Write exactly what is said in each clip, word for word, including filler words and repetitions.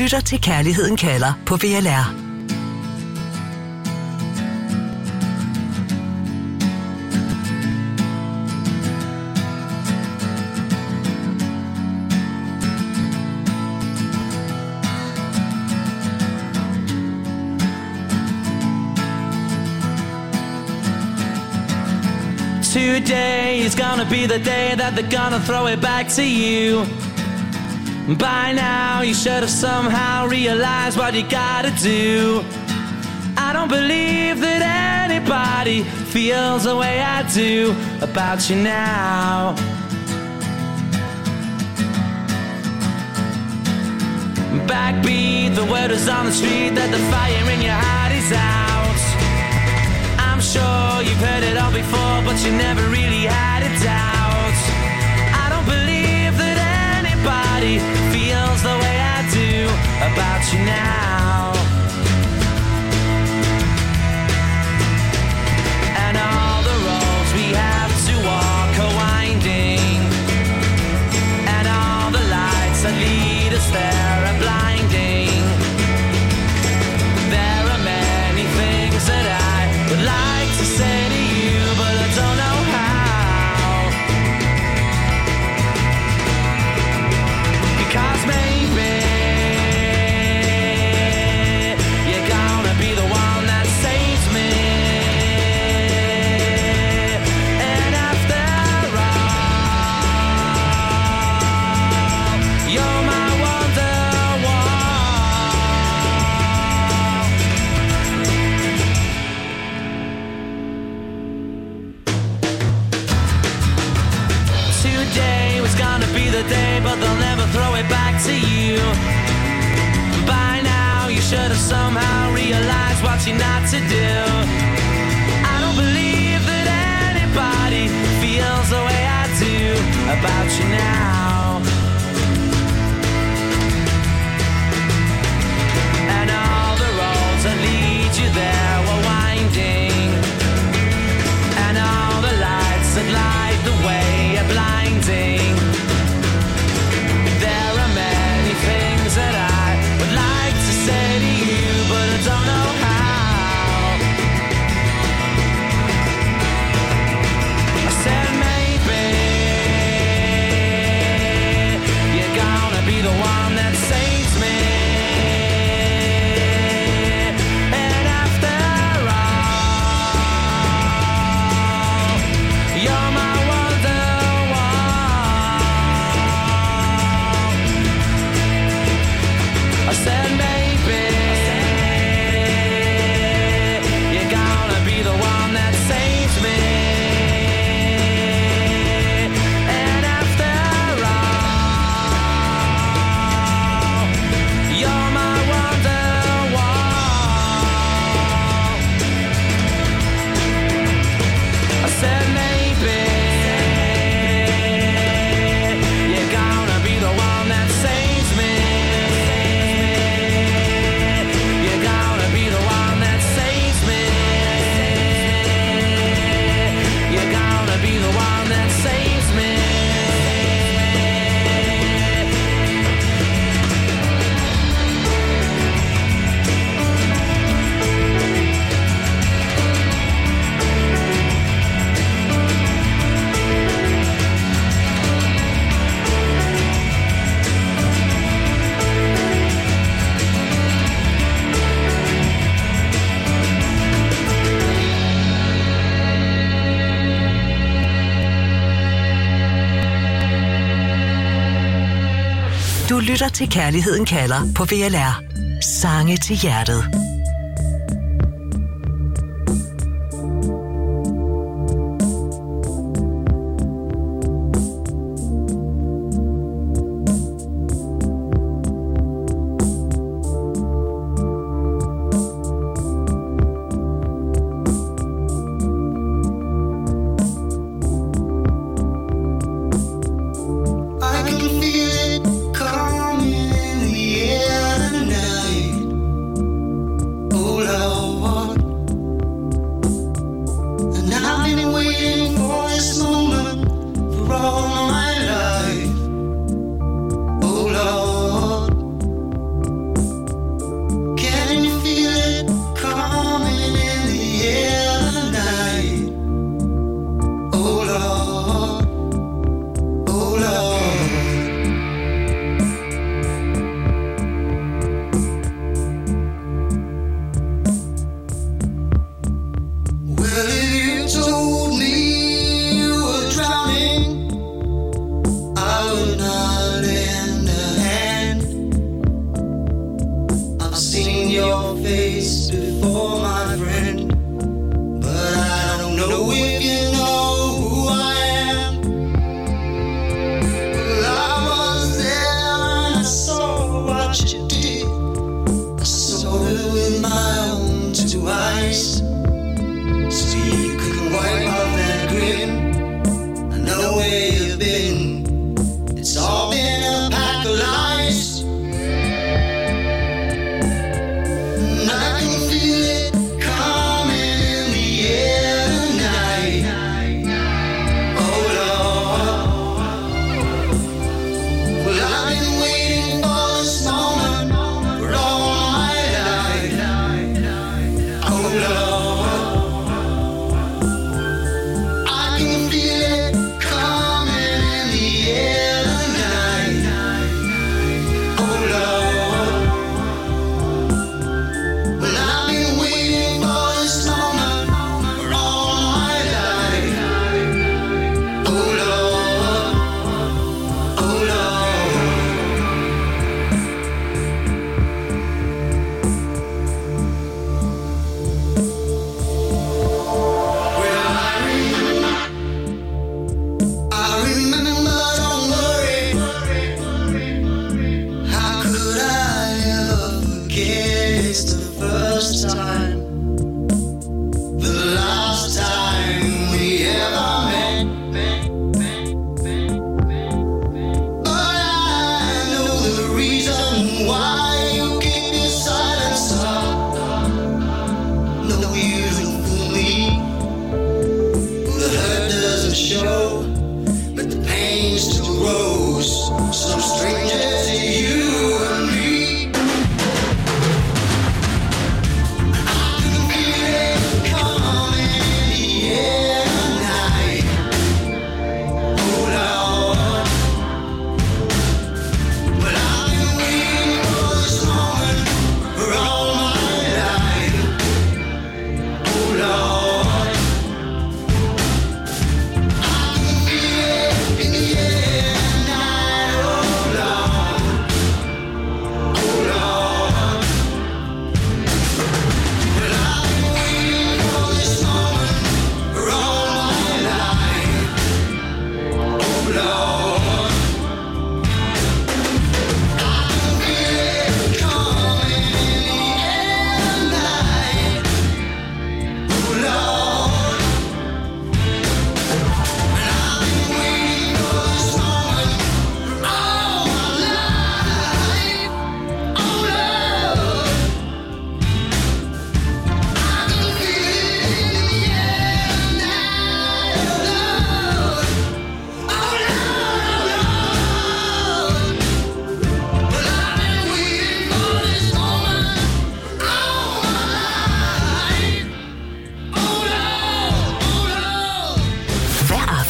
lytter til Kærligheden kalder på V L R. Today is gonna be the day that they're gonna throw it back to you. By now you should have somehow realized what you gotta do. I don't believe that anybody feels the way I do about you now. Backbeat, the word is on the street that the fire in your heart is out. I'm sure you've heard it all before, but you never really had a doubt. I don't believe that anybody feels the way I do about you now. And all the roads we have to walk are winding, and all the lights that lead us there are blinding. There are many things that I would like to say to you, but I don't know how. Because maybe you're gonna be the one that saves me. And after all, you're my wonderwall. Today was gonna be the day, but they'll never throw it back to you. By now you should have somehow realized what you're not to do. I don't believe that anybody feels the way I do about you now. And all the roads that lead you there were winding, and all the lights that light the way are blinding. There are many things that I would like to say to you, but I don't know how. I said maybe you're gonna be the one that saves me. And after all, you're my I said maybe you're gonna be the one that saves me. And after all, you're my wonderwall. I said maybe you're gonna be the one that saves me. Du lytter til Kærligheden kalder på V L R. Sange til hjertet. Coming in the air tonight.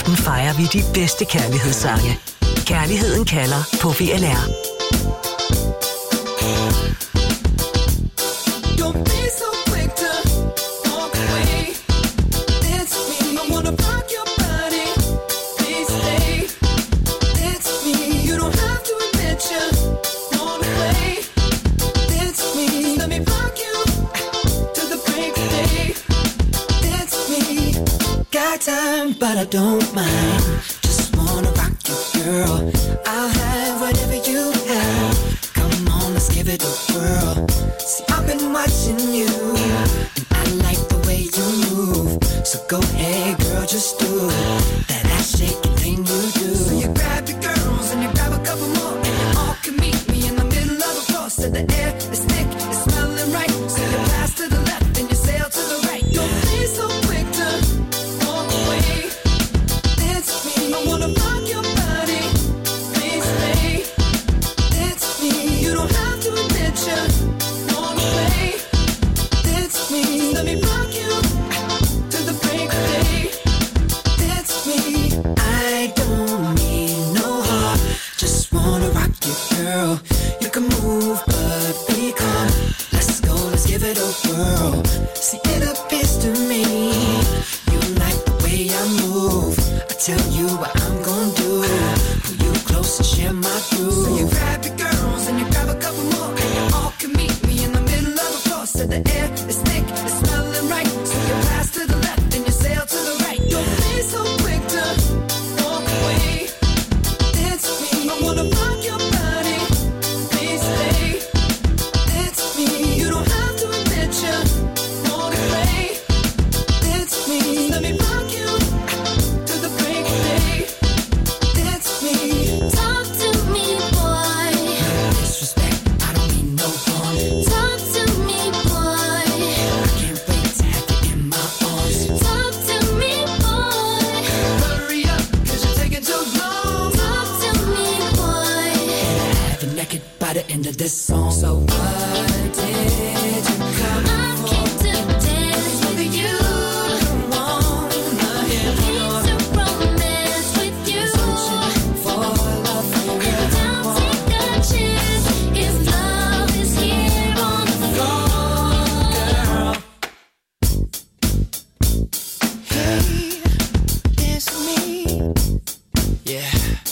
aften fejrer vi de bedste kærlighedssange. Kærligheden kalder på V L R. Time, but I don't mind. Just wanna rock you, girl. I'll have whatever you have. Come on, let's give it a whirl. See, I've been watching you, and I like the way you move. So go ahead, girl, just do that ass shaking thing you do. So you grab your girls and you grab a couple more, and you all can meet me in the middle of the floor. So the air is thick, it's smelling right. So you pass to the left and you sail to the right. Don't be so quick to tell you what I'm gonna do. Pull you close and share my groove. So you grab your girls and you grab a couple more, and you all can meet me in the middle of the floor. So the air is thick, it's smelling right. So you pass to the left and you sail to the right. Don't be so quick to walk away. Dance with me, I wanna rock your body. Please stay. Dance with me, you don't have to admit you wanna play. Dance with me, let me rock you. End of this song. So what did you come I for? Came to dance with you. Come on, came to romance with you. Searching for love from you. Now take a chance. If love is here on the floor, girl. Hey, it's me. Yeah.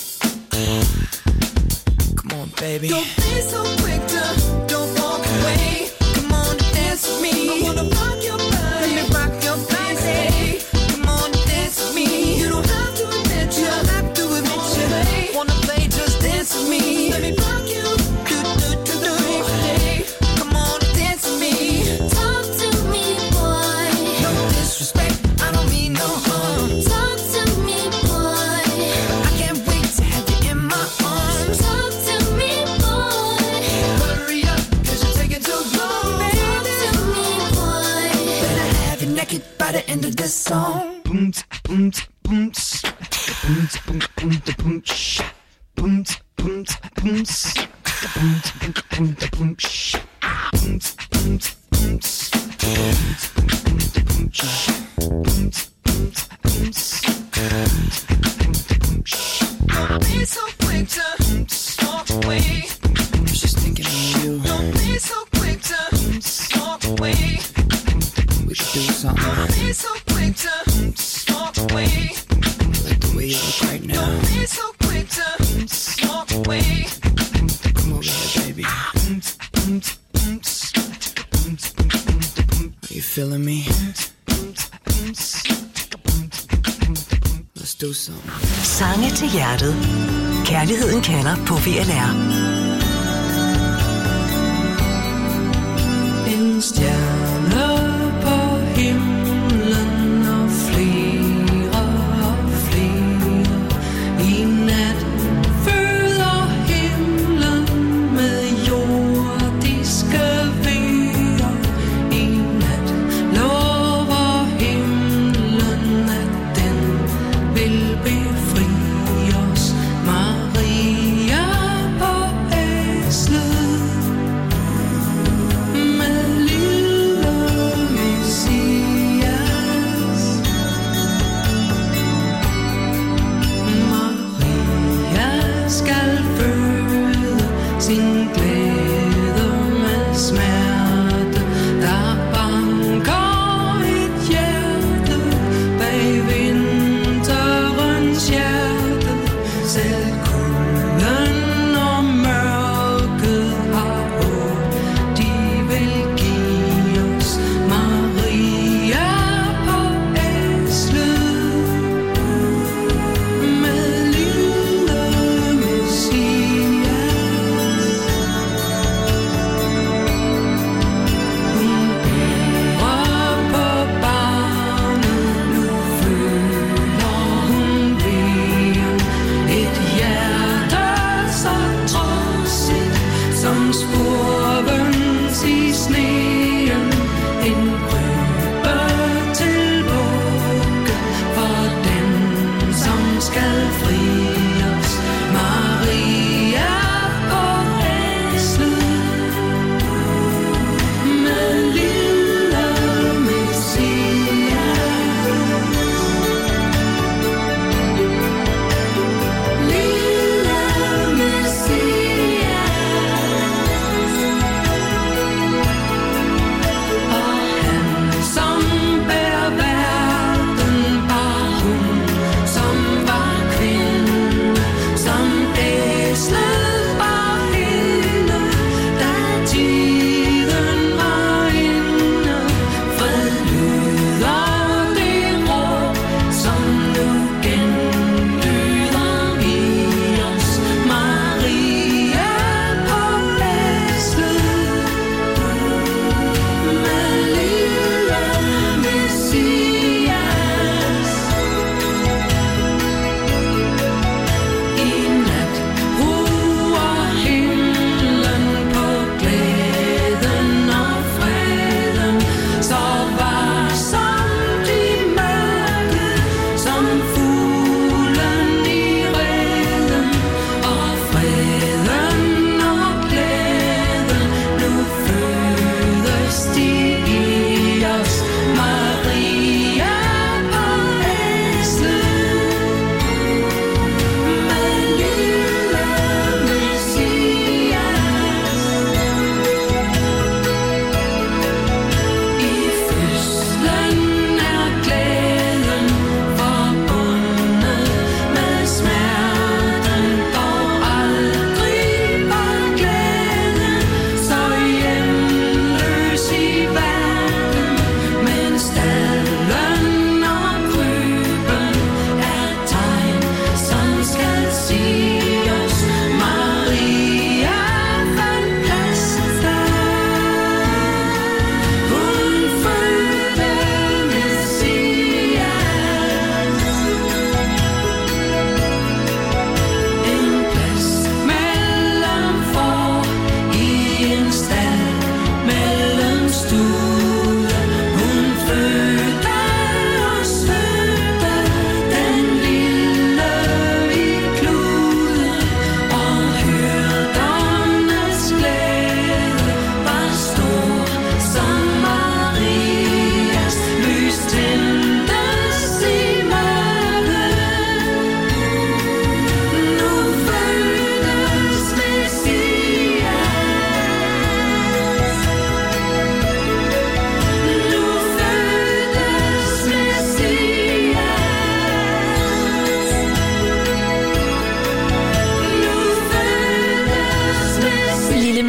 Come on, baby. Don't be so quick to don't walk away. Come on and dance with me. I wanna rock your body. Let me rock your body. Come on and dance with me. You don't have to admit you. You don't have to admit you. Play. Wanna play? Just dance with me. Let me rock you. Do do do do. Come on and dance with me. Talk to me, boy. No disrespect. I don't mean no harm. Talk to me, boy. I can't wait to have you in my arms. Talk to me, boy. Hurry up, cause you're taking too long. Talk to me, boy. Better have you naked by the end of this song. Boom, boom, boom, boom, boom, boom, boom, boom, boom, boom, boom, boom, boom, don't be so quick to walk away. I was just thinking of you. Don't be so quick to walk away. We should do something. Don't be so quick to walk away. Like the way you look right now. Don't be so quick to walk away. Come over here, baby. Are you feeling me? Let's do something. Sange til hjertet. Kærligheden kalder på V L R. En stjerne på himlen og flere og flere. I nat føder himlen med jordiske vejer. I nat lover himlen, at den vil befri os. Maria på æslet med lille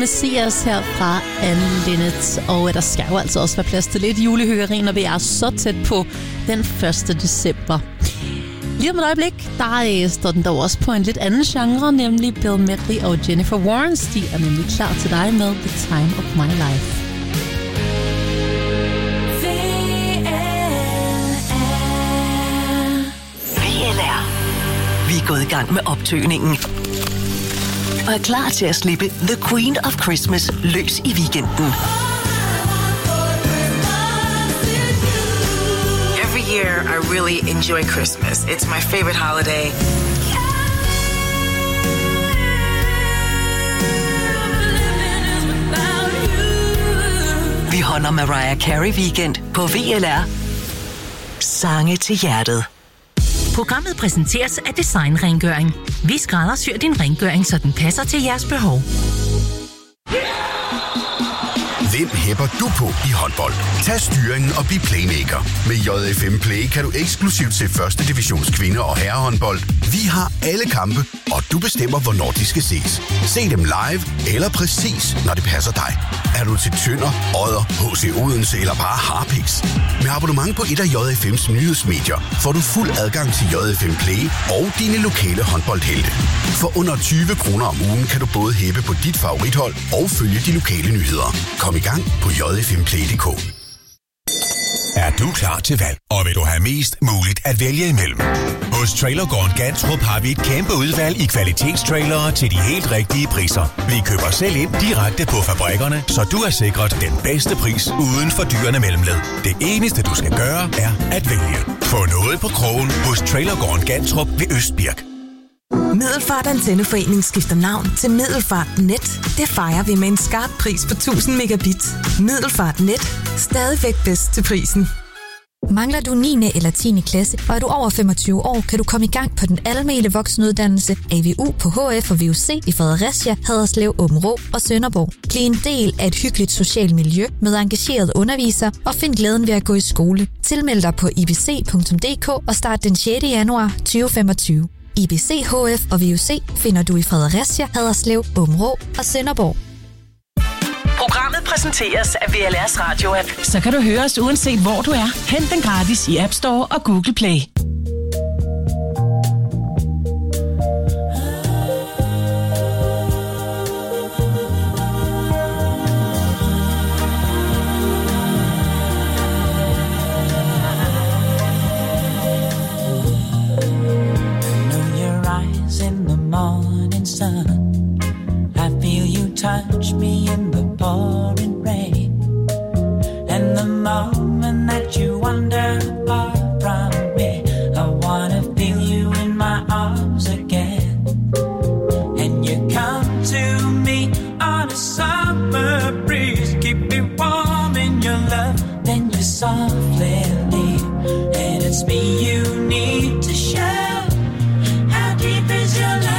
Messias her fra Anne Linnet. Og der skal jo altså også være plads til lidt julehyggeri, når vi er så tæt på den første december. Lige om et øjeblik, der står den dog også på en lidt anden genre, nemlig Bill Medley og Jennifer Warnes. De er nemlig klar til dig med The Time of My Life. V L R. Vi er gået i gang med optøgningen og er klar til at slippe The Queen of Christmas løs i weekenden. Every year I really enjoy Christmas. It's my favorite holiday. Vi holder Mariah Carey weekend på V L R. Sange til hjertet. Programmet præsenteres af Design Rengøring. Vi skræddersyr din rengøring, så den passer til jeres behov. Hvem hæpper du på i håndbold? Tag styringen og bliv playmaker. Med J F M Play kan du eksklusivt se første divisions kvinde- og herrehåndbold. Vi har alle kampe, og du bestemmer, hvornår de skal ses. Se dem live eller præcis, når det passer dig. Er du til Tønder, Odder, H C Odense eller bare Harpiks? Med abonnement på et af J F M's nyhedsmedier får du fuld adgang til J F M Play og dine lokale håndboldhelte. For under tyve kroner om ugen kan du både hæppe på dit favorithold og følge de lokale nyheder. Kom i gang på j f m play punktum d k. Er du klar til valg, og vil du have mest muligt at vælge imellem? Hos Trailergården Gantrup har vi et kæmpe udvalg i kvalitetstrailere til de helt rigtige priser. Vi køber selv ind direkte på fabrikkerne, så du er sikret den bedste pris uden for dyrene mellemled. Det eneste du skal gøre er at vælge. Få noget på krogen hos Trailergården Gantrup ved Østbirk. Middelfart Antenneforening skifter navn til Middelfart Net. Det fejrer vi med en skarp pris på tusind megabit. Middelfart Net. Stadigvæk bedst til prisen. Mangler du niende eller tiende klasse, og er du over femogtyve år, kan du komme i gang på den almene voksenuddannelse A V U på H F og V U C i Fredericia, Haderslev, Aabenraa og Sønderborg. Bliv en del af et hyggeligt socialt miljø med engagerede undervisere og find glæden ved at gå i skole. Tilmeld dig på i b c punktum d k og start den sjette januar to tusind femogtyve. I B C, H F og V U C finder du i Fredericia, Haderslev, Aabenraa og Sønderborg. Programmet præsenteres af V L R's radio-app. Så kan du høre os uanset hvor du er. Hent den gratis i App Store og Google Play. Morning sun, I feel you touch me in the pouring rain, and the moment that you wander far from me, I wanna feel you in my arms again. And you come to me on a summer breeze, keep me warm in your love, then you softly leave, and it's me you need to show. How deep is your love?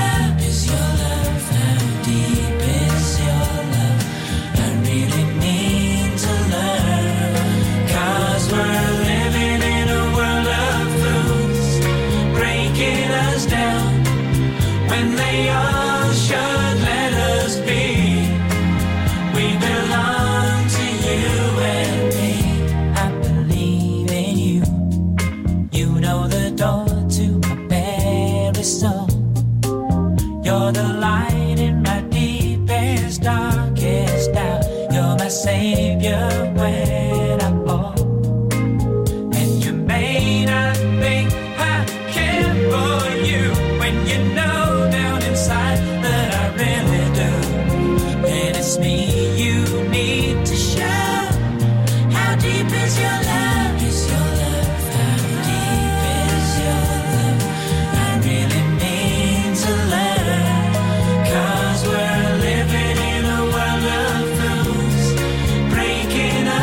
They all should let us be. We belong to you and me. I believe in you. You know the door to my very soul. You're the light in my deepest, darkest doubt. You're my savior when I fall. And you may not think I care for you when you know that I really do, and it's me you need to show. How deep is your love? Is your love? How deep is your love? I really mean to learn, 'cause we're living in a world of fools, breaking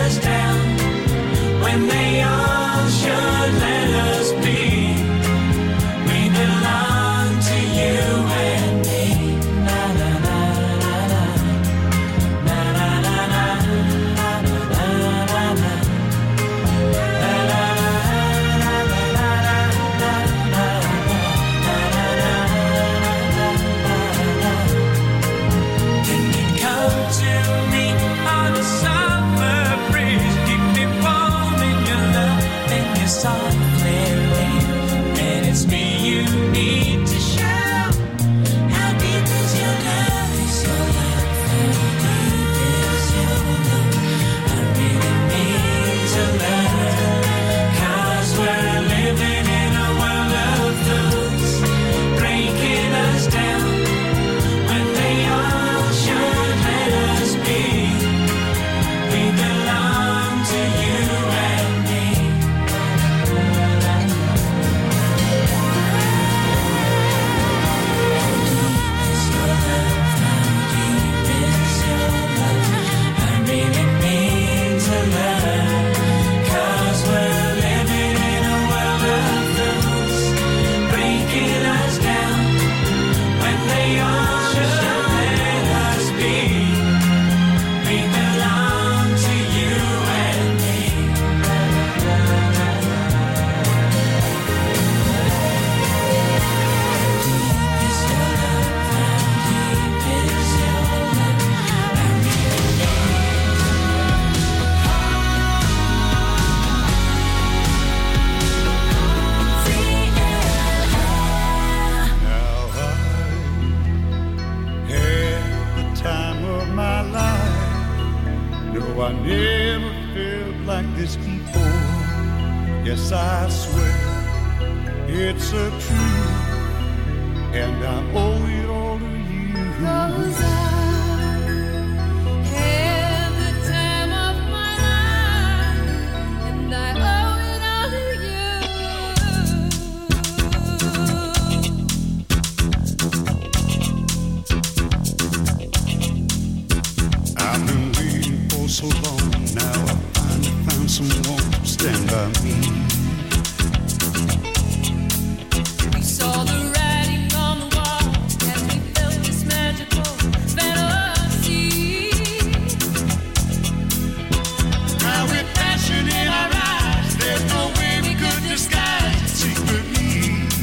like this before. Yes, I swear it's a truth, and I owe it all to you. 'Cause I had the time of my life, and I owe it all to you. I've been waiting for so long, now I finally found someone to stand by me. We saw the writing on the wall as we felt this magical fantasy. Now with passion in our eyes, there's no way we could disguise it secretly.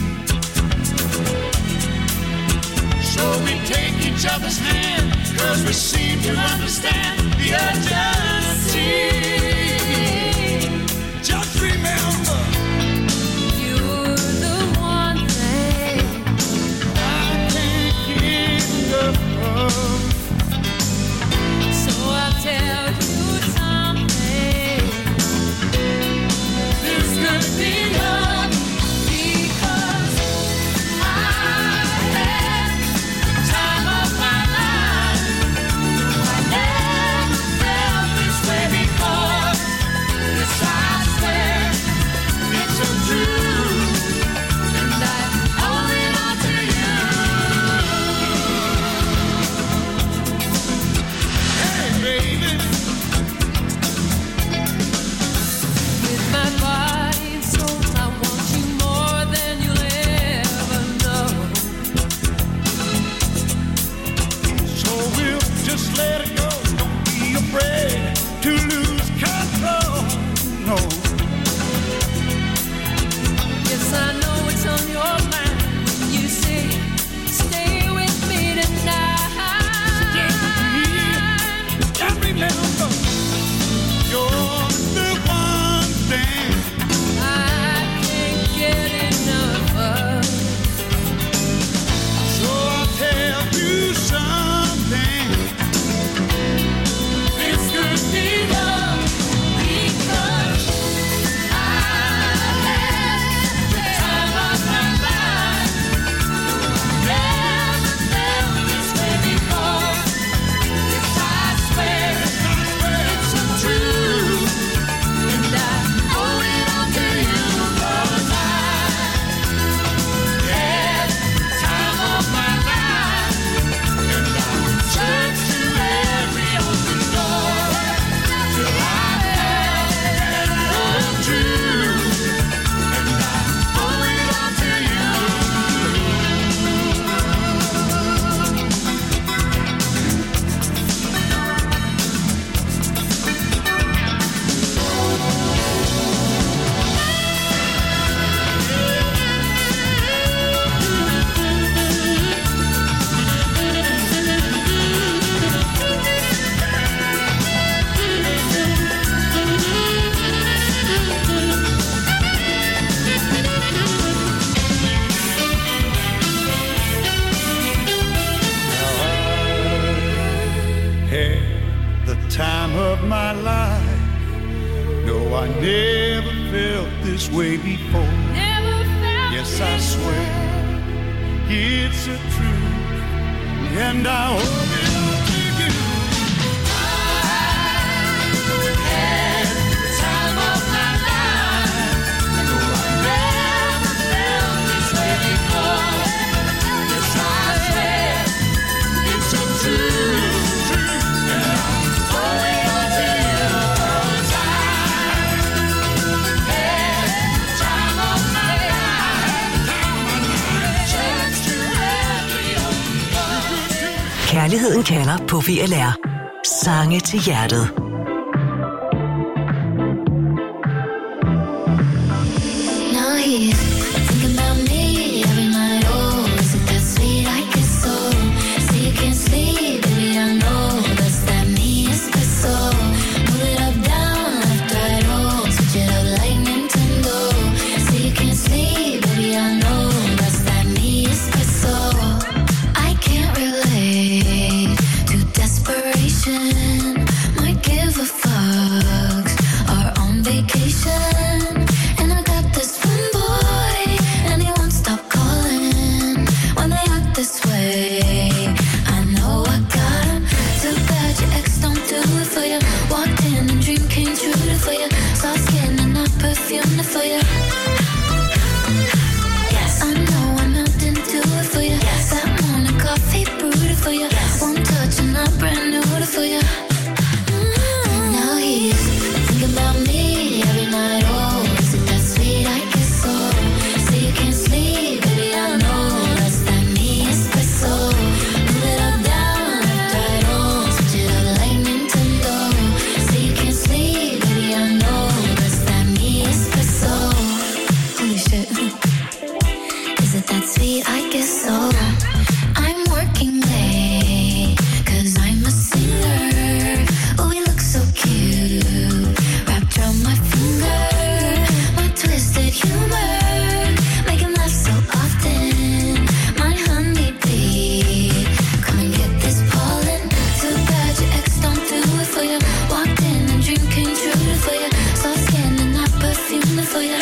So we take each other's hand, 'cause we seem to understand the urgency. Just remember, you're the one thing I can't get enough of. So I'll tell you something. This could be love, because I had the time of my life. I never felt this way before. Yes, I swear it's a truth, and I owe it all to you. Hey, baby. With my body and soul, I want you more than you'll ever know. So we'll just let it go. Don't be afraid to lose control. No. Yes, I know it's on your mind when you say, stay with me tonight. Stay with me. And remember, you're the one thing I can't get enough of. So I'll tell you something. This could be love, because I had the time of my life. Never felt this way before. Yes, I swear it's a truth, and I owe it all to you. 'Cause I had the time of my life, and I search to every open door till I had the truth, and I owe it all to you. Had the time of my life. No, I never felt this way before. Never felt yes, I swear it's a truth, and I owe it all to you. I had the time of my life. No, I never felt this way before. Yes, I swear it's a truth, and I owe it all to you. 'Cause I had the time of my life. Church to every open door. Kærligheden kalder på V L R. Sange til hjertet. Now he's thinking about me every night. Oh, is it that sweet? I guess so. Say you can't sleep, baby, I know that's that me espresso. Move it up, down, left, right, oh, switch it up like Nintendo. Say you can't sleep, baby, I know that's that me espresso. I can't relate to desperation. Might give perfume for you. Yes, I know I'm not into it for you. Yes, that morning coffee brewed for you. Yes, one touch and I'm brand new for you. Mm-hmm. Now he's thinking about me every night. Oh, is it that sweet? I guess so. Say you can't sleep, baby, I know that's that me espresso. Move it up, down, left, right, oh, switch it up like Nintendo. Say you can't sleep, baby, I know that's that me espresso. Holy shit. Is it that sweet? I guess so. I'm working late, cause I'm a singer. Oh, we look so cute, wrapped around my finger. My twisted humor, make him laugh so often. My honeybee, come and get this pollen. Too bad your ex don't do it for you. Walked in and dream came true for you. Saw skin and that perfume for you.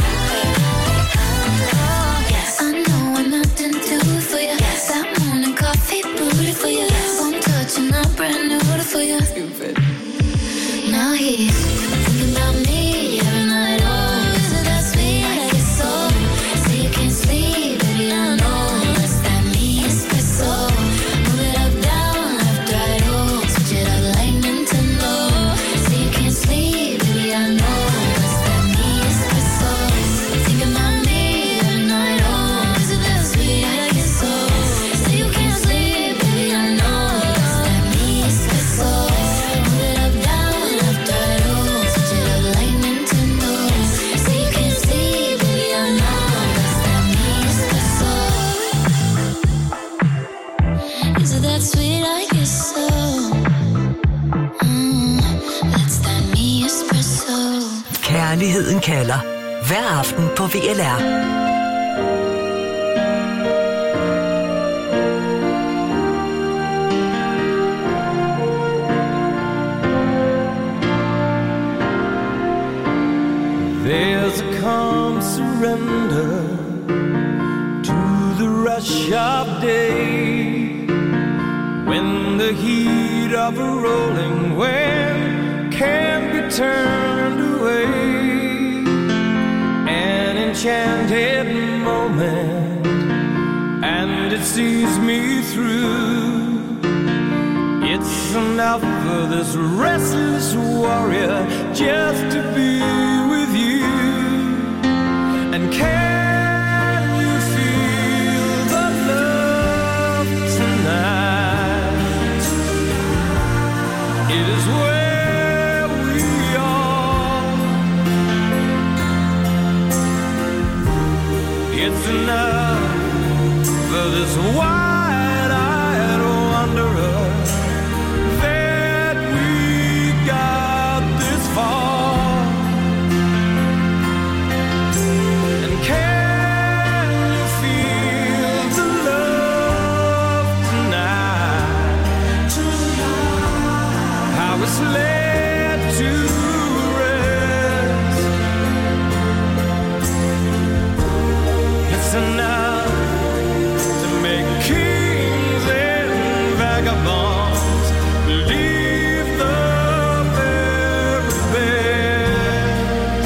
Yes, I know I'm not into it for you. Yes, that morning coffee brewed for you. Yes, one touch and I'm brand new for you. Stupid. Now he's thinking about me every night. Oh, is it that sweet? I guess so. Say you can't sleep, baby, I know that's that me espresso. Move it up, down, left, right, oh, switch it up like Nintendo. Say you can't sleep, baby, I know that's that me espresso. Thinking about me every night. Oh, is it that sweet? I guess so. Say you can't sleep, baby, I know that's that me espresso. Move it up, down, left, right, oh, switch it up like Nintendo. Say you can't sleep, baby, I know that's that me espresso. Is it that sweet? I guess so. Mm, that's that me espresso. Kærligheden kalder. Hver aften på V L R. There's a calm surrender to the rush of day, when the heat of a rolling wave can't be turned away. An enchanted moment, and it sees me through. It's enough for this restless warrior just to be with you. And can you feel the love tonight? It is where we are. It's enough for this wide-eyed wanderer that we got this far. And can you feel the love tonight? How it's led to rest. It's enough to make kings and vagabonds believe the very best.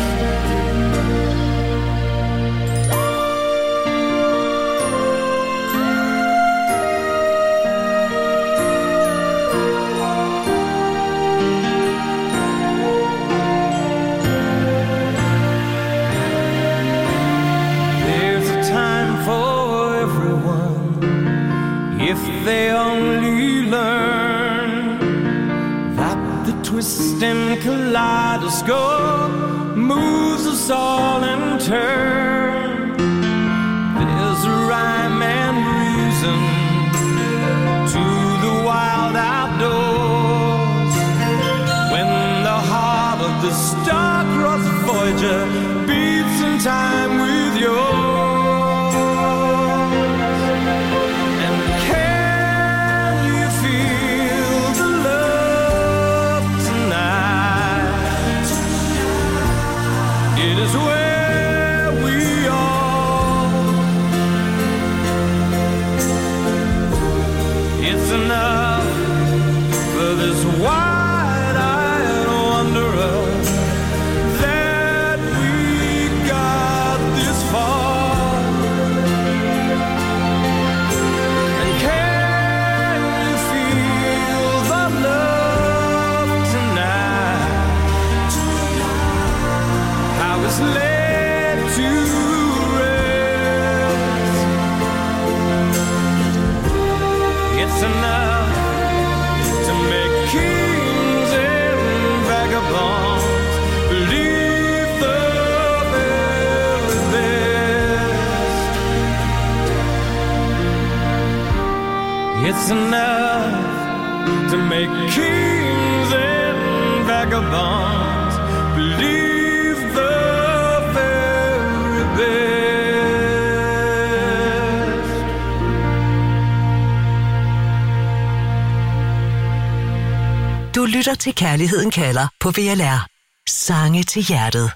There's a time for everyone if they only learn that the twisting kaleidoscope moves us all in turn. There's a rhyme and reason to the wild outdoors, when the heart of the star-crossed Voyager beats in time with yours. And can you feel the love tonight? It is where we are. It's enough to make kings and vagabonds believe the very best. It's enough to make kings and vagabonds believe the very best. Du lytter til Kærligheden kalder på V L R. Sange til hjertet.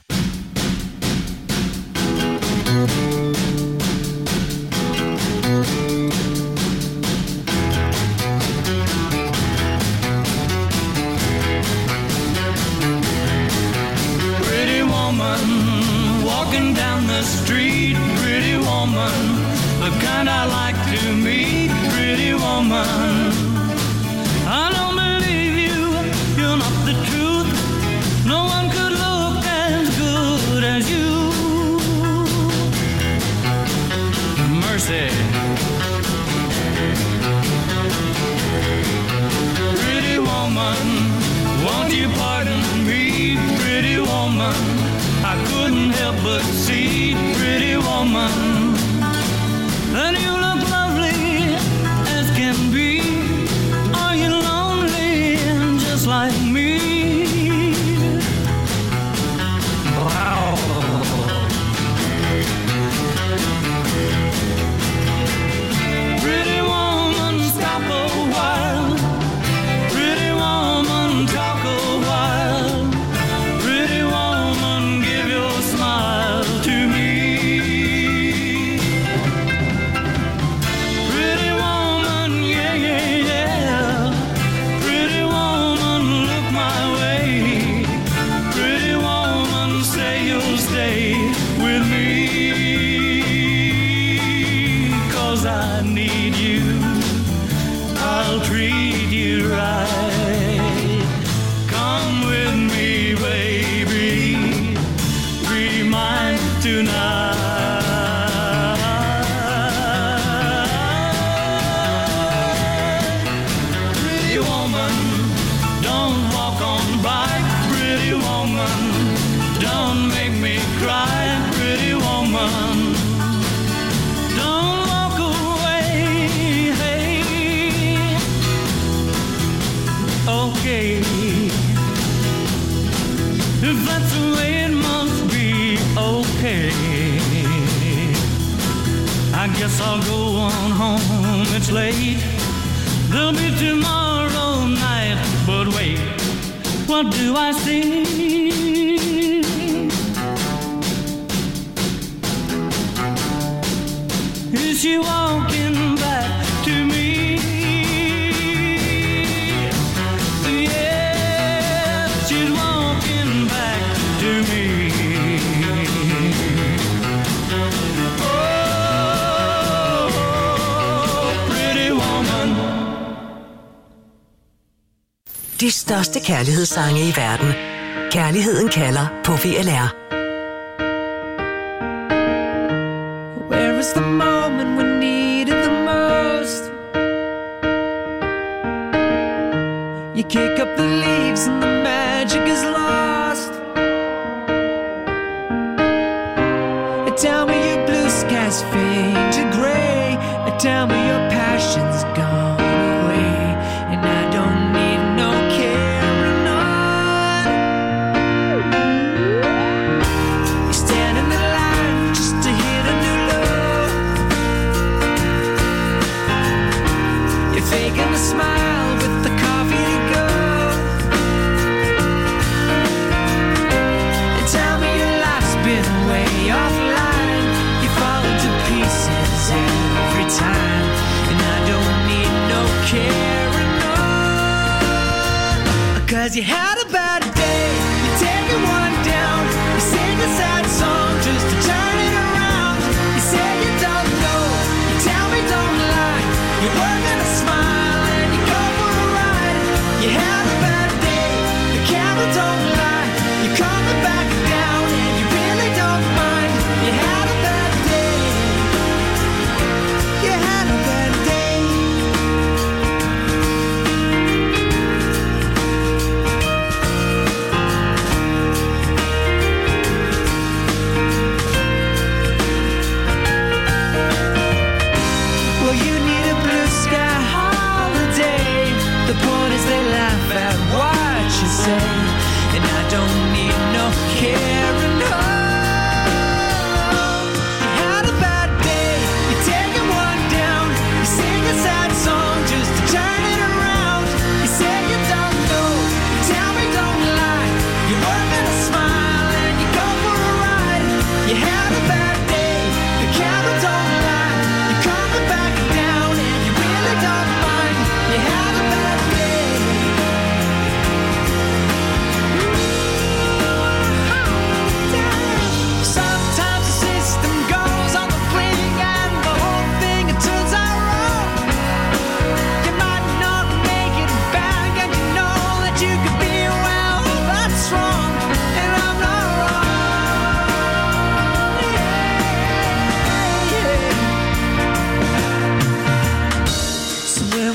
Pretty woman, walking down the street. Pretty woman, the kind I like to meet. Pretty woman, I don't believe you, you're not the truth. No one could look as good as you. Mercy. Pretty woman, won't you pardon me? Pretty woman, I couldn't help but see. Pretty woman, and you look lovely as can be. Are you lonely just like me? Wow. Pretty woman, stop a while. Pretty woman, talk a while. Pretty woman, give your smile to me. Pretty woman, yeah, yeah, yeah. Pretty woman, look my way. Pretty woman, say you'll stay with me. 'Cause I need you, I'll treat you right. Come with me, baby, be mine tonight. Pretty woman, don't walk on by. Pretty woman, don't make me cry. Pretty woman, don't walk away. Hey. Okay, if that's the way it must be, okay. I guess I'll go on home, it's late. There'll be tomorrow night, but wait, what do I see? Is she walking back to me? Yes, she's walking back to me. Oh, pretty woman. De største kærlighedssange i verden. Kærligheden kalder på V L R. Where is the moment we need it the most? You kick up the leaves and the magic is lost. Tell me your blue skies fade to gray. Tell me your passion's gone away. And I don't need no carrying on. You stand in the line just to hit a new low. You're faking a smile with the coffee to go. And tell me your life's been way offline. You fall into pieces every time. And I don't need no carrying on. 'Cause you had a bad day, you're taking one down. You sing a sad song just to turn it around. You say you don't know, you tell me don't lie. You're working a smile and you go for a ride. You had a bad day, the camera don't lie. You're coming back down and you really don't mind. You had a bad day. You had a bad day.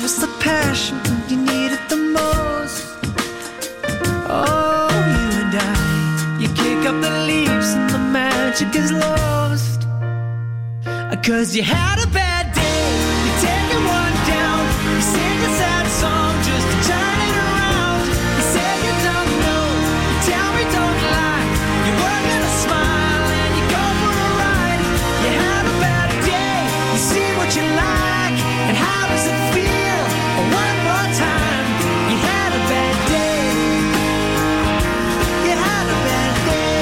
was the passion when you need it the most? Oh, you and I, you kick up the leaves and the magic is lost. Cause you had a bad day, you take it one down, you sing a sad song just to turn it around. You say you don't know, you tell me don't lie, you work on a smile and you go for a ride. You had a bad day, you see what you like, and how does it feel? One more time, you had a bad day, you had a bad day.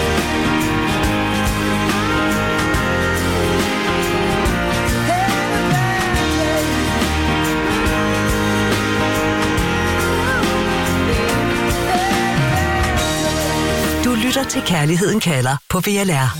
Du lytter til Kærligheden kalder på V L R.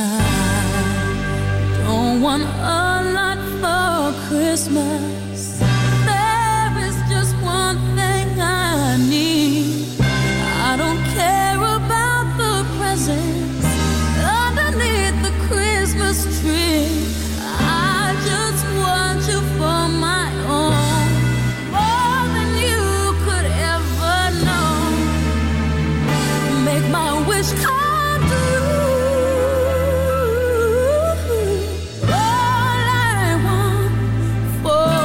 Don't want a lot for Christmas. There is just one thing I need. I don't care about the presents underneath the Christmas tree. I just want you for my own, more than you could ever know. Make my wish come true. All I want for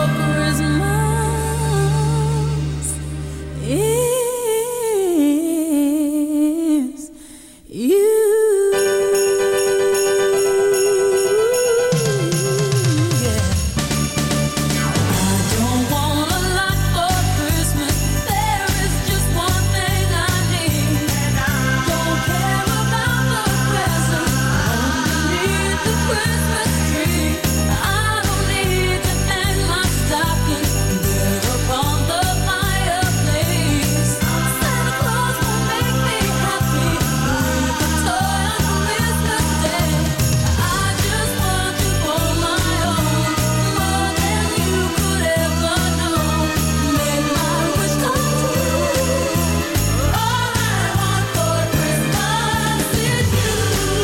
Christmas is you. Yeah. I don't want a lot for Christmas. There is just one thing I need. Don't care about the presents underneath the Christmas tree. I don't need to hang my stocking there upon the fireplace. Santa Claus will make me happy with a toy on Christmas Day. I just want you for my own, more than you could ever know. Make my wish come true. All I want for Christmas is you.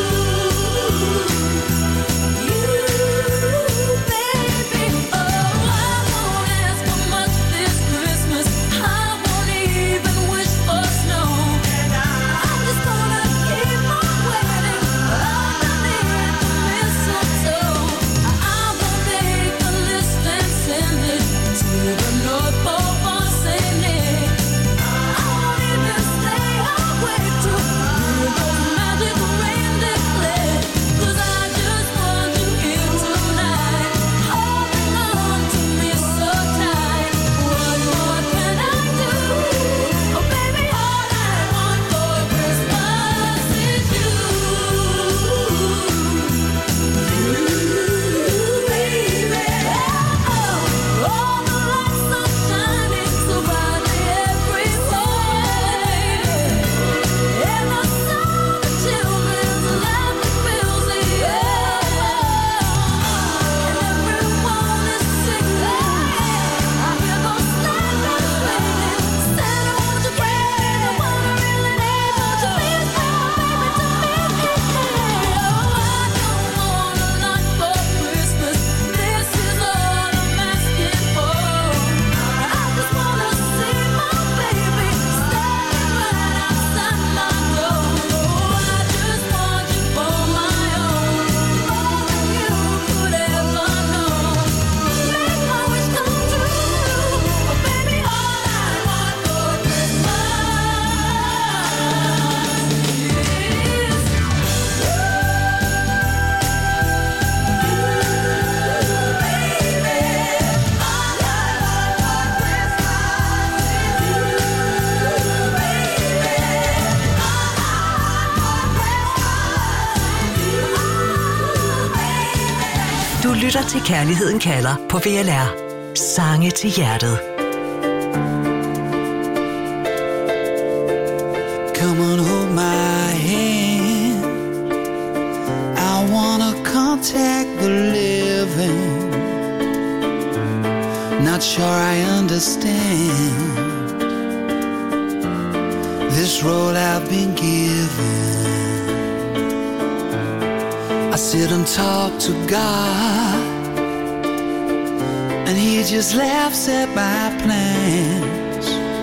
You, baby. Oh, I won't ask for much this Christmas. I won't even wish for snow. I'm just gonna keep on waiting underneath the mistletoe. I will make a list and send it to the North Pole for Saint Nick. I won't even stay awake to hear those magic reindeer play. 'Cause I just want you here tonight, holding on to me so tight. What more can I do? Oh baby, all I want for Christmas is you. You, baby. Oh, all the lights are shining so brightly everywhere. And the sound of children's laughter fills the air. And everyone is singing. I hear those sleigh bells ringing. Santa, won't you bring me the one I really need? Won't you please bring my baby to me? Oh, I don't want a lot for Christmas. This is all I'm asking for. I just wanna see my baby standing right outside my door. Oh, I just want you for my own, more than you could ever know. Make my wish come true. Oh, baby, all I want for Du lytter til Kærligheden kalder på V L R. Sange til hjertet. Come on, hold my hand. I wanna contact the living. Not sure I understand this role I've been given. I sit and talk to God and he just laughs at my plans.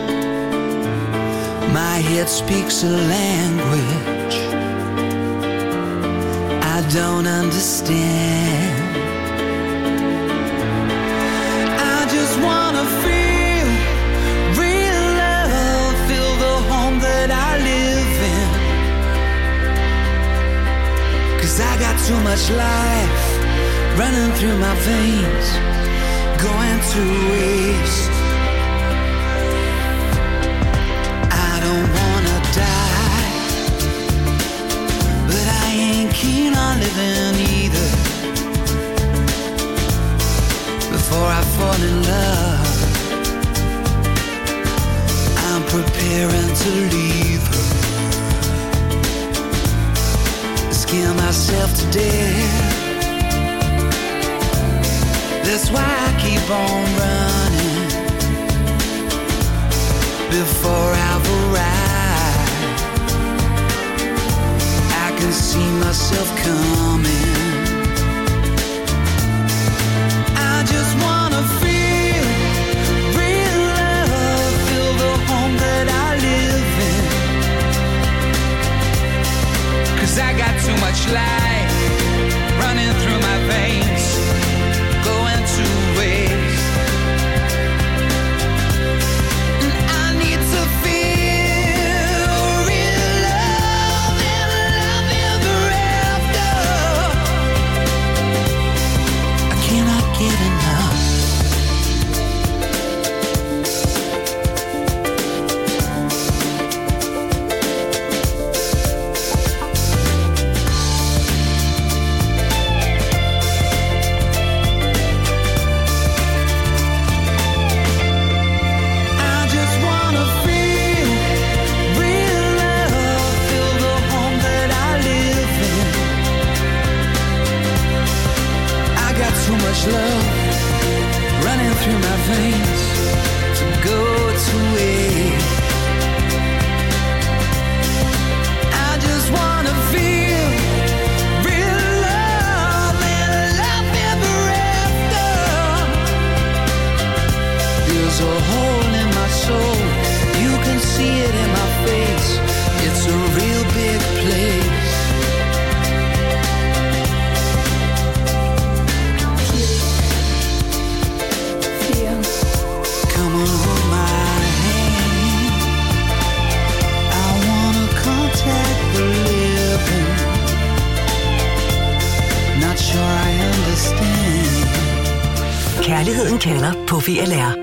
My head speaks a language I don't understand. I just wanna feel real love, feel the home that I live in. 'Cause I got too much life running through my veins, going to waste. I don't wanna die, but I ain't keen on living either. Before I fall in love, I'm preparing to leave her. Scare myself to death. That's why I keep on running before I've arrived. I can see myself coming. I just wanna feel real love, feel the home that I live in. 'Cause I got too much life running through my veins, going to waste. And I need to feel real love and love ever after. I cannot get enough. Love running through my veins to go to waste. I just wanna feel real love and love ever after. There's a hole in my soul, you can see it in my face. It's a real big place. Kærligheden kalder på V L R.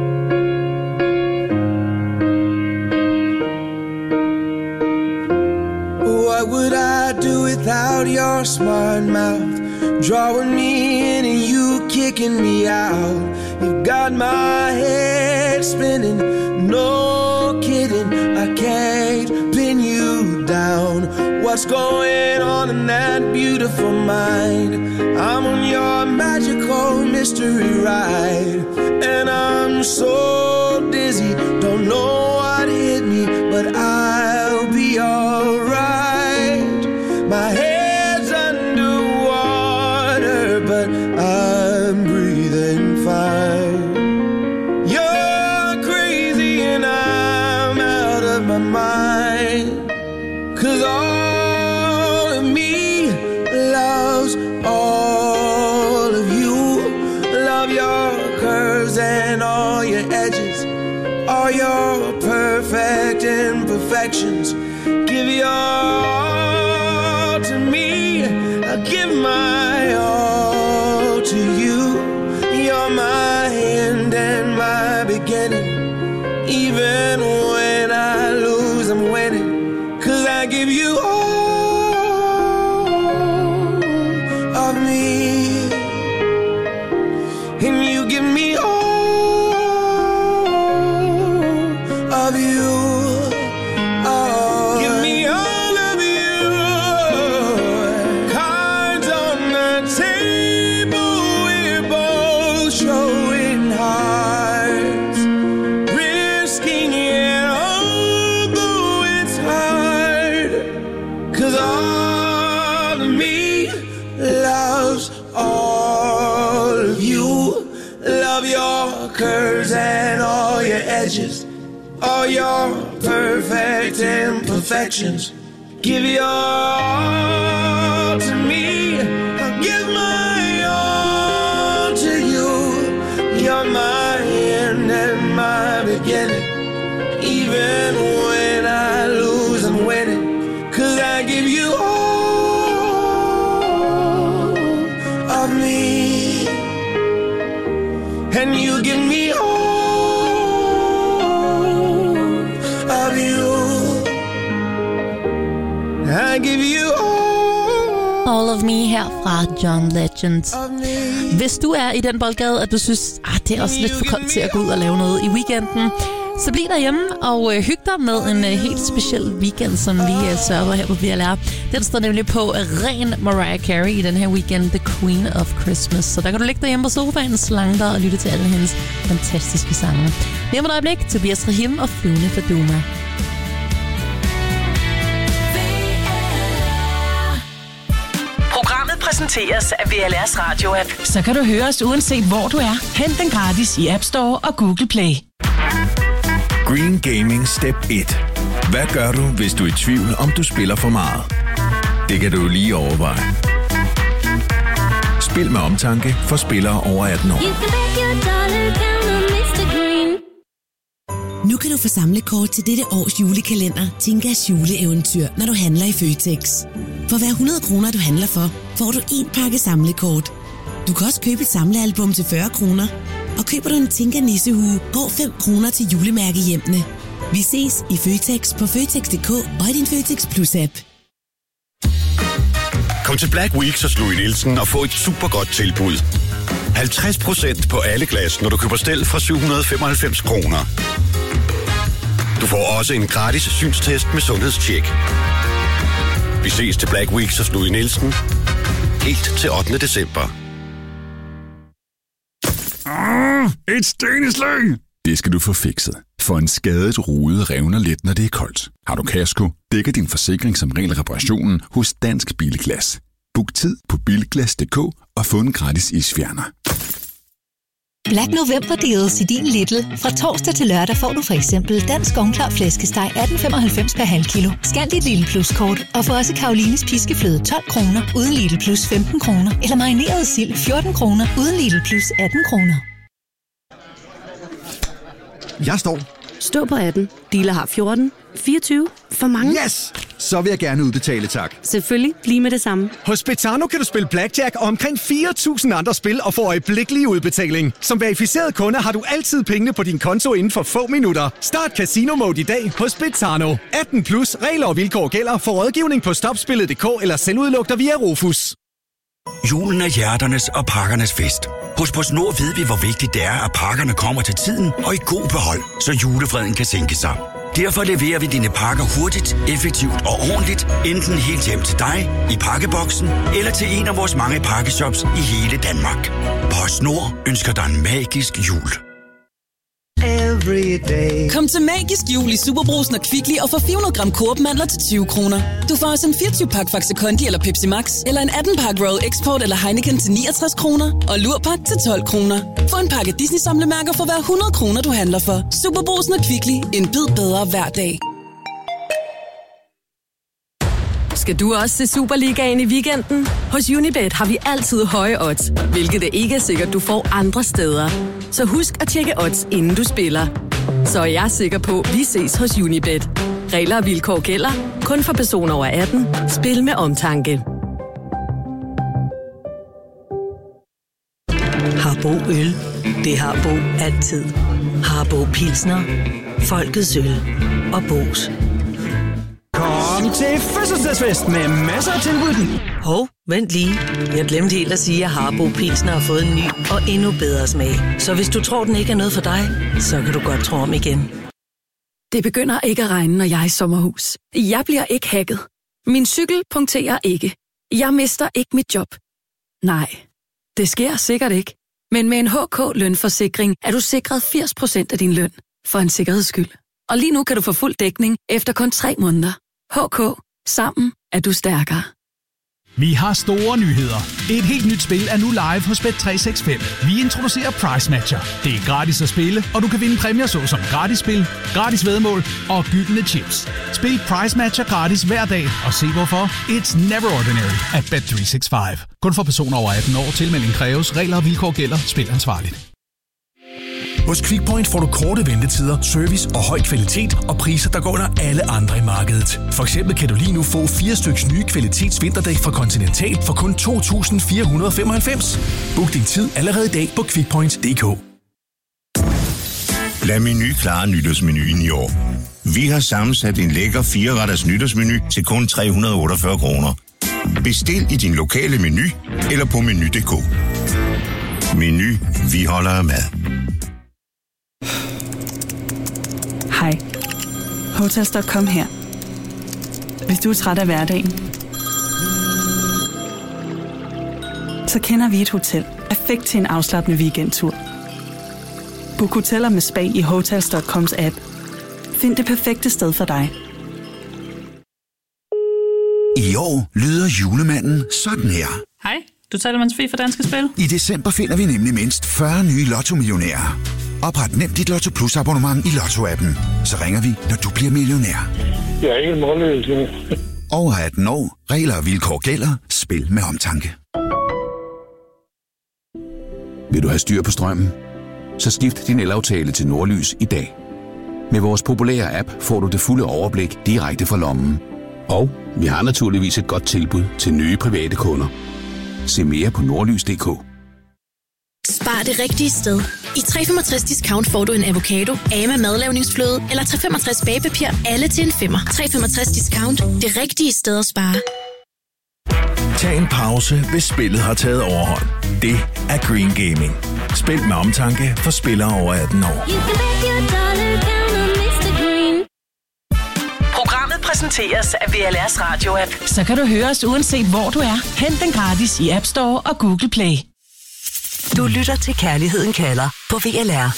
What would I do without your smart mouth? Drawing me in and you kicking me out. You've got my head spinning, no kidding. I can't pin you down. What's going on in that beautiful mind? I'm on your magical mystery ride, and I'm so dizzy, don't know what hit me, but I'll be alright. My head's underwater, but I'm breathing fine. You're crazy and I'm out of my mind, 'cause all of me loves all of you. Love your curves and all your edges, all your perfect imperfections. Give your all to me, I'll give my all to you. You're my end and my beginning. Even when I lose, I'm winning, 'cause I give you all of me, and you give me all of you. Oh, give me all of you. Cards on the table, we're both showing hearts, risking curves and all your edges, all your perfect imperfections. Give your all to me, I'll give my all to you. You're my end and my beginning. Even when I lose, I'm winning. 'Cause I give you all of me, and you give me all of you. I give you All of Me her fra John Legend. Hvis du er i den boldgade, at du synes, at det er også lidt for koldt til at gå ud og lave noget i weekenden, så bliv derhjemme og øh, hyg dig med en øh, helt speciel weekend, som vi øh, server her på V L R. Den står nemlig på øh, ren Mariah Carey i den her weekend, The Queen of Christmas. Så der kan du ligge derhjemme på sofaen, slange dig og lytte til alle hendes fantastiske sange. Lige om et øjeblik, Tobias Rahim og Flyvende Faduma. Programmet præsenteres af V L R's radio-app. Så kan du høre os uanset hvor du er. Hent den gratis i App Store og Google Play. Green Gaming Step et. Hvad gør du, hvis du er i tvivl, om du spiller for meget? Det kan du lige overveje. Spil med omtanke for spillere over atten år. Nu kan du få samlekort til dette års julekalender, Tinkas juleeventyr, når du handler i Føtex. For hver hundrede kroner, du handler for, får du en pakke samlekort. Du kan også købe et samlealbum til fyrre kroner. Og køber du en Tinka nissehue, går fem kroner til julemærkehjemmene. Vi ses i Føtex på Føtex punktum d k og i din Føtex Plus-app. Kom til Black Week hos Louis Nielsen og få et super godt tilbud. halvtreds procent på alle glas, når du køber stel fra syv hundrede og femoghalvfems kroner. Du får også en gratis synstest med sundhedstjek. Vi ses til Black Week hos Louis Nielsen helt til ottende december. Ah, et steneslag! Det skal du få fikset, for en skadet rude revner let, når det er koldt. Har du kasko, dækker din forsikring som regel reparationen hos Dansk Bilglas. Book tid på bilglas punktum d k og få en gratis isfjerner. Black November deals i din Lidl. Fra torsdag til lørdag får du for eksempel dansk ovnklar flæskesteg atten femoghalvfems per halv kilo. Scan dit Lidl Plus kort og få også Karolines piskefløde tolv kroner uden Lidl Plus femten kroner. Eller marineret sild fjorten kroner uden Lidl Plus atten kroner. Jeg står. Stå på atten. Dealer har fjorten. fireogtyve. For mange. Yes! Så vil jeg gerne udbetale, tak. Selvfølgelig. Lige med det samme. Hos Betano kan du spille blackjack og omkring fire tusind andre spil og få øjeblikkelig udbetaling. Som verificeret kunde har du altid pengene på din konto inden for få minutter. Start Casino Mode i dag hos Betano. atten plus. Regler og vilkår gælder. For rådgivning på stopspillet punktum d k eller selvudluk dig via Rofus. Julen er hjerternes og pakkernes fest. Hos PostNord ved vi, hvor vigtigt det er, at pakkerne kommer til tiden og i god behold, så julefreden kan sænke sig. Derfor leverer vi dine pakker hurtigt, effektivt og ordentligt, enten helt hjem til dig, i pakkeboksen, eller til en af vores mange pakkeshops i hele Danmark. PostNord ønsker dig en magisk jul. Kom til Magisk Jul i Superbrugsen og Kvickly og få fire hundrede gram Coop-mandler til tyve kroner. Du får også en fireogtyve pakke Faxe Kondi eller Pepsi Max, eller en atten pakke Royal Export eller Heineken til niogtres kroner, og Lurpak til tolv kroner. Få en pakke Disney-samlemærker for hver hundrede kroner, du handler for. Superbrugsen og Kvickly. En bid bedre hver dag. Skal du også se Superligaen i weekenden? Hos Unibet har vi altid høje odds, hvilket det ikke er sikkert, du får andre steder. Så husk at tjekke odds, inden du spiller. Så er jeg sikker på, at vi ses hos Unibet. Regler og vilkår gælder. Kun for personer over atten. Spil med omtanke. Harbo Øl. Det har Bo altid. Harbo Pilsner. Folkets øl. Og Bo's. Kom til fødselsdagsfest med masser af tilbud. Hov, vent lige. Jeg glemte helt at sige, at Harbo Pilsner har fået en ny og endnu bedre smag. Så hvis du tror, den ikke er noget for dig, så kan du godt tro om igen. Det begynder ikke at regne, når jeg er i sommerhus. Jeg bliver ikke hacket. Min cykel punkterer ikke. Jeg mister ikke mit job. Nej, det sker sikkert ikke. Men med en H K-lønforsikring er du sikret firs procent af din løn. For en sikkerheds skyld. Og lige nu kan du få fuld dækning efter kun tre måneder. H K. Sammen er du stærkere. Vi har store nyheder. Et helt nyt spil er nu live hos Bet tre seks fem. Vi introducerer Price Matcher. Det er gratis at spille, og du kan vinde præmier såsom gratis spil, gratis væddemål og gyldne chips. Spil Price Matcher gratis hver dag, og se hvorfor. It's never ordinary at Bet tre seks fem. Kun for personer over atten år. Tilmelding kræves. Regler og vilkår gælder. Spil ansvarligt. Hos Quickpoint får du korte ventetider, service og høj kvalitet og priser, der går under alle andre i markedet. For eksempel kan du lige nu få fire styks nye kvalitetsvinterdæk fra Continental for kun to tusind fire hundrede og femoghalvfems. Book din tid allerede i dag på quickpoint punktum d k. Lad Meny klare nytårsmenuen i år. Vi har sammensat en lækker fire-retters nytårsmenu til kun tre hundrede og otteogfyrre kroner. Bestil i din lokale Meny eller på meny punktum d k. Meny, vi holder af mad. Hej. Hotels punktum com her. Hvis du er træt af hverdagen, så kender vi et hotel perfekt til en afslappende weekendtur. Book hoteller med spa i Hotels punktum coms app. Find det perfekte sted for dig. I år lyder julemanden sådan her. Hej, du taler med Sofie fra Danske Spil. I december finder vi nemlig mindst fyrre nye Lotto-millionærer. Opret nemt dit Lotto Plus abonnement i Lotto-appen. Så ringer vi, når du bliver millionær. Jeg er ikke målløs. Over atten år. Regler og vilkår gælder. Spil med omtanke. Vil du have styr på strømmen? Så skift din elaftale til Nordlys i dag. Med vores populære app får du det fulde overblik direkte fra lommen. Og vi har naturligvis et godt tilbud til nye private kunder. Se mere på nordlys punktum d k. Spar det rigtige sted. I tre komma femogtres discount får du en avocado, Ama madlavningsfløde eller tre komma femogtres bagepapir, alle til en femmer. tre komma femogtres discount. Det rigtige sted at spare. Tag en pause, hvis spillet har taget overhånd. Det er Green Gaming. Spil med omtanke for spillere over atten år. Programmet præsenteres af V L R's radio-app. Så kan du høre os uanset hvor du er. Hent den gratis i App Store og Google Play. Du lytter til Kærligheden kalder på V L R.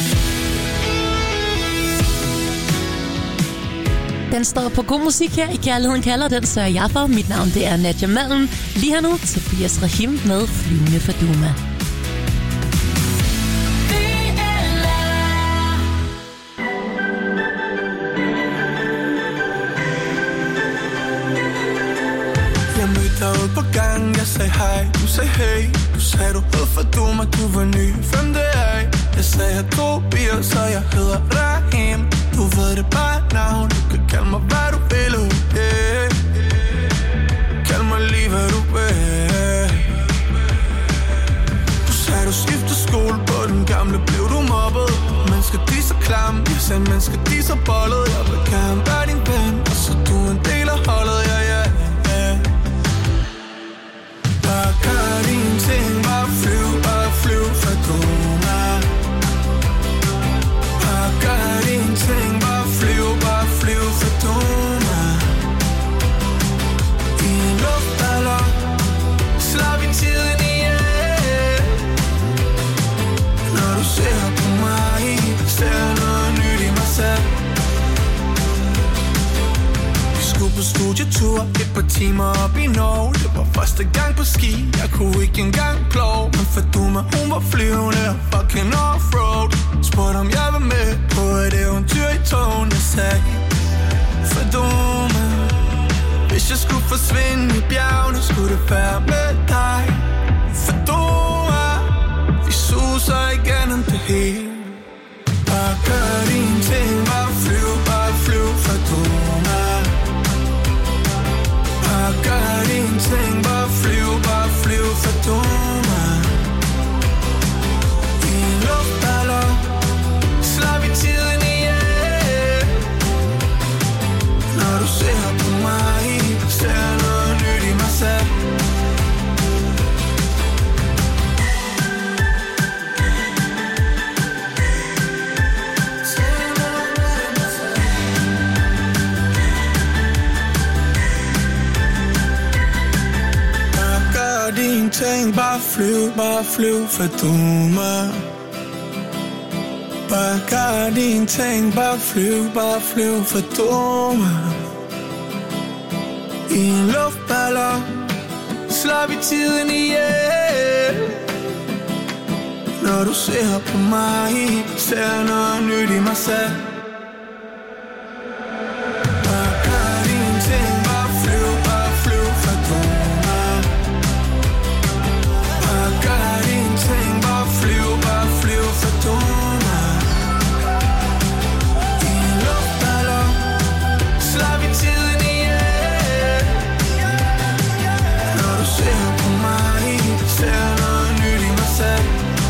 Den står på god musik her i Kærligheden kalder, den sørger jeg for. Mit navn det er Nadia Malm. Lige her nu Tobias Rahim med Flyvende Faduma. Jeg mødte dig ude på gangen, jeg sagde hej, du sagde hey. Du sagde du hed Faduma, du var ny, hvem det er? Jeg sagde jeg Tobias, så jeg hedder Rahim. Du ved det bare navn, du kan kalde mig hvad du vil, yeah. Kald mig lige hvad du vil. Du sagde du skiftede skole, på den gamle blev du mobbet. Mennesker de så klamme, jeg sagde mennesker de så bollet. Jeg vil gerne være din ven, og så du en del af holdet, ja ja ja. Bare gør dine ting, bare flyv, bare flyv Faduma. Bare gør dine ting, bare flyv, bare flyv Faduma. I en luftballon, slap i tiden ihjel. Når du ser på mig, ser noget nyt i mig selv. Vi skulle på studietur, et par timer op i Norge. Det var første gang på ski, jeg kunne ikke engang plove. Men Faduma, hun var flyvende og fucking offroad. Spurgte om jeg var med på et eventyr i togen. Jeg sagde, Faduma, hvis jeg skulle forsvinde i bjergene, skulle det være med dig. Faduma, vi suser igennem det hele. Bare gør dine ting, bare flyv, bare flyv Faduma. Bare gør dine ting, bare flyv, bare flyv Faduma. I en luftballon, slap i tiden ihjel. Når du ser på mig, ser noget nyt i mig selv. Dine ting, bare flyv, bare flyv Faduma. Bare gør dine ting, bare flyv, bare flyv Faduma. I en luftballon, slår vi tiden ihjel. Når du ser på mig, ser noget nyt i mig selv. Bare gør dine ting, bare flyv, bare flyv fra droner. Bare gør dine ting, bare flyv, bare flyv fra droner. I en luftballon slår vi tiden ihjel. Når du ser på mig, ser noget nyt i mig selv.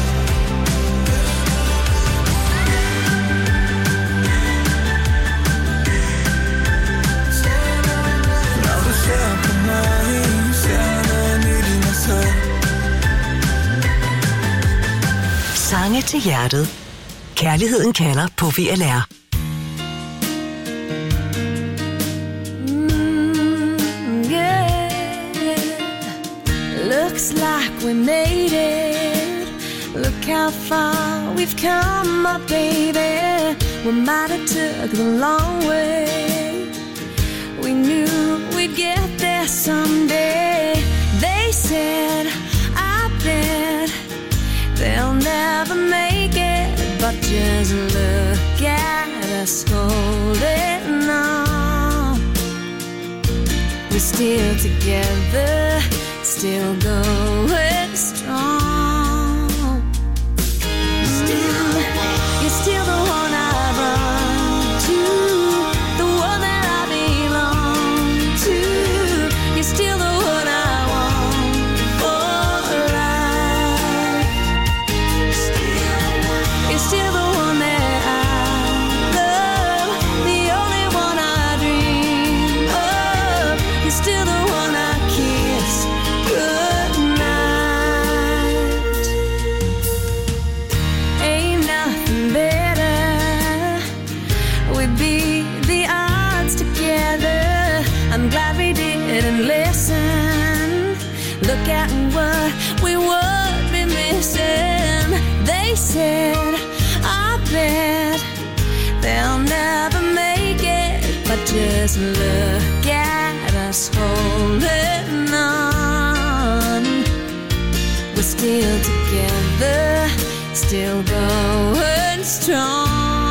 Sange til hjertet. Kærligheden kalder på V L R. Mm, yeah. Looks like we made it. Look how far we've come, my baby. We might have took the long way. We knew we'd get there someday. They said, I bet they'll never make it, but just look at us holding on. We're still together, still going strong. Still, you're still the one I run to, the one that I belong to. You're still the one I want for life. You're still the one that I love, the only one I dream of. You're still the one I kiss goodnight. Ain't nothing better. We'd beat the odds together. I'm glad we didn't listen. Look at what we would be missing. They said, I bet they'll never make it, but just look at us holding on. We're still together, still going strong.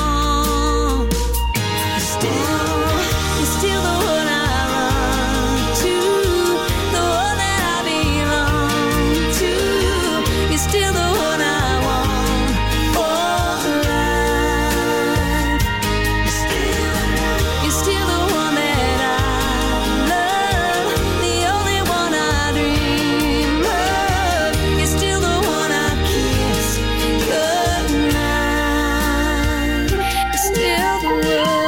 Still, you're still the one I run to, the one that I belong to. You're still the one I want for life. You're still the one that I love, the only one I dream of. You're still the one I kiss goodnight. You're still the one.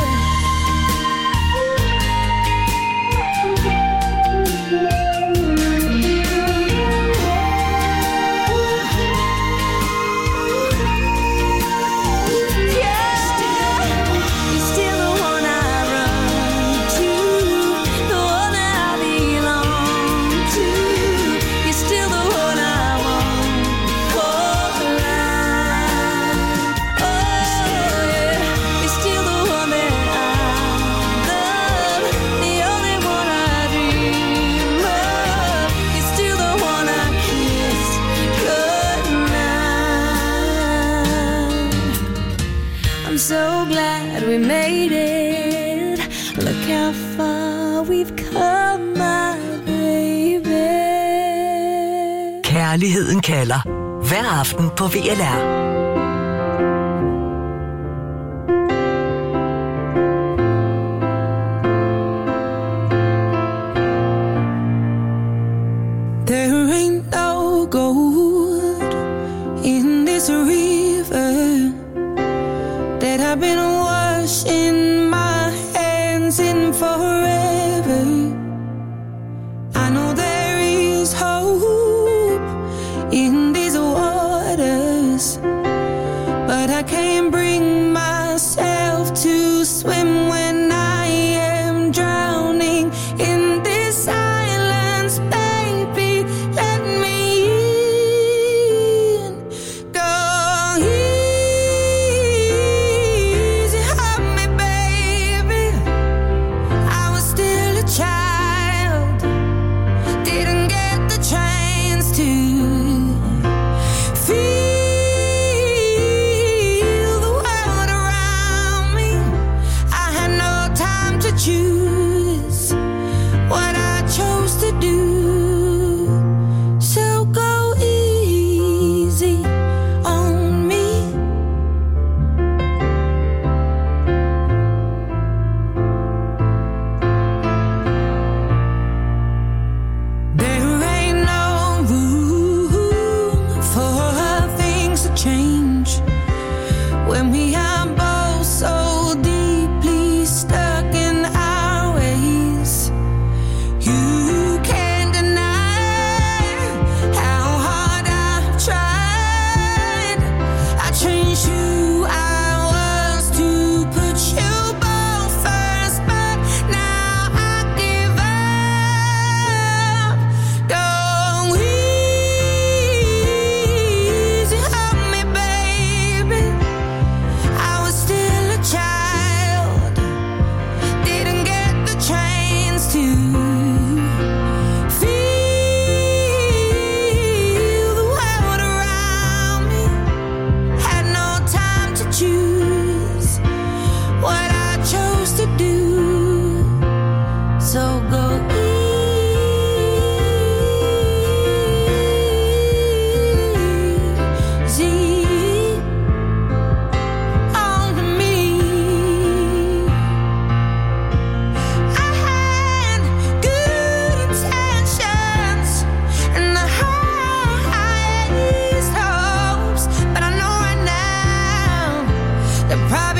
You're still the one I run to, the one that I belong to. You're still the one I want for life. Oh yeah, you're still the one that I love, the only one I dream of. You're still the one I kiss goodnight. I'm so glad we made it. Look how far we've come, my baby. Kærligheden kalder. Hver aften på V L R. There ain't no gold in this river that I've been washing my hands in forever. I know there is hope in these waters, but I can't bring myself to swim when I am drowning in this silence. Baby, let me in. Go easy on me, baby. I was still a child, didn't get the when we are both so deeply stuck in our ways. You can't deny how hard I've tried. I changed who I was to put you both first, but now I give up. Go easy on me, baby. I was still a child, didn't get the chance to feel the world around me. Had no time to choose what I chose to do. So go easy on me. I had good intentions and the highest hopes, but I know right now the price